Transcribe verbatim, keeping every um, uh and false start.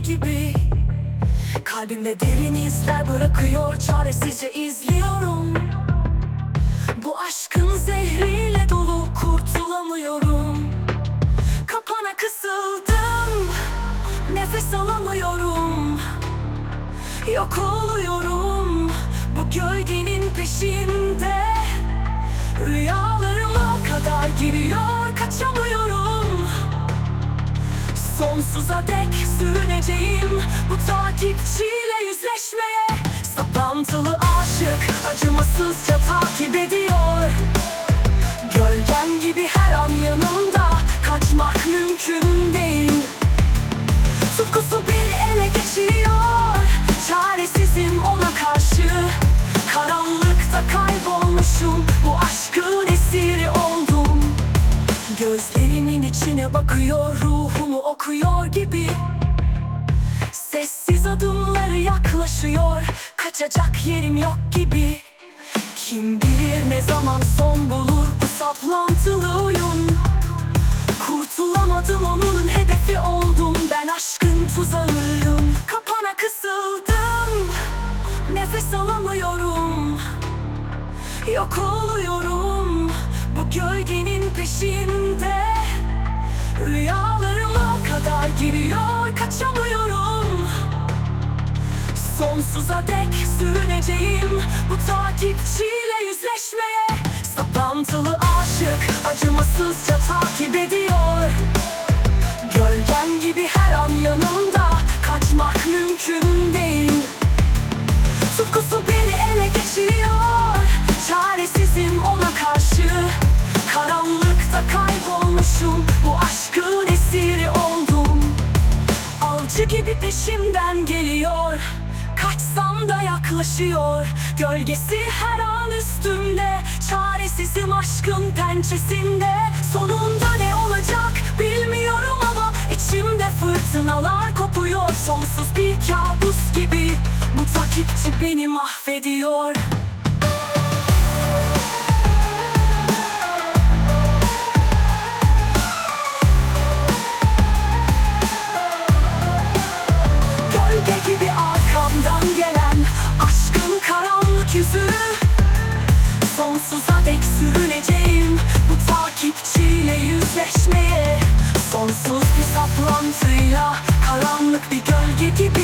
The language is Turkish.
gibi. Kalbimde derin izler bırakıyor, çaresizce izliyorum. Bu aşkın zehriyle dolu, kurtulamıyorum. Kapana kısıldım, nefes alamıyorum. Yok oluyorum bu gölgenin peşinde. Rüyalarıma kadar giriyor, kaçamıyorum. Sonsuza dek sürüneceğim bu takipçiyle yüzleşmeye. Saplantılı aşık acımasızca takip ediyor. Gölgem gibi her an yanımda, kaçmak mümkün değil. Tutkusu bir ele geçiyor, çaresizim ona karşı. Karanlıkta kaybolmuşum, bu aşkın esiri oldum. Gözlerimin içine bakıyor, ruhumu okuyor gibi. Sessiz adımları yaklaşıyor, kaçacak yerim yok gibi. Kim bilir ne zaman son bulur bu saplantılı oyun. Kurtulamadım, onun hedefi oldum. Ben aşkın tuzağıyım. Kapana kısıldım, nefes alamıyorum. Yok oluyorum bu gölgenin peşinde. Rüyalarıma kadar giriyor, kaçamıyorum. Sonsuza dek sürüneceğim bu takipçiyle yüzleşmeye. Saplantılı aşık acımasızca takip ediyor. Gölgem gibi her an yanımda, kaçmak mümkün değil. Tutkusu beni ele geçiriyor, çaresizim ona karşı. Karanlıkta kaybolmuşum, bu aşkın esiri oldum. Avcı gibi peşimden geliyor, kaçsam da yaklaşıyor. Gölgesi her an üstümde, çaresizim aşkın pençesinde. Sonunda ne olacak bilmiyorum ama içimde fırtınalar kopuyor. Sonsuz bir kabus gibi bu takipçi beni mahvediyor. Gölge gibi arkamdan gelen aşkın karanlık yüzü. Sonsuza dek sürüneceğim bu takipçiyle yüzleşmeye. Sonsuz bir saplantıyla, karanlık bir gölge gibi.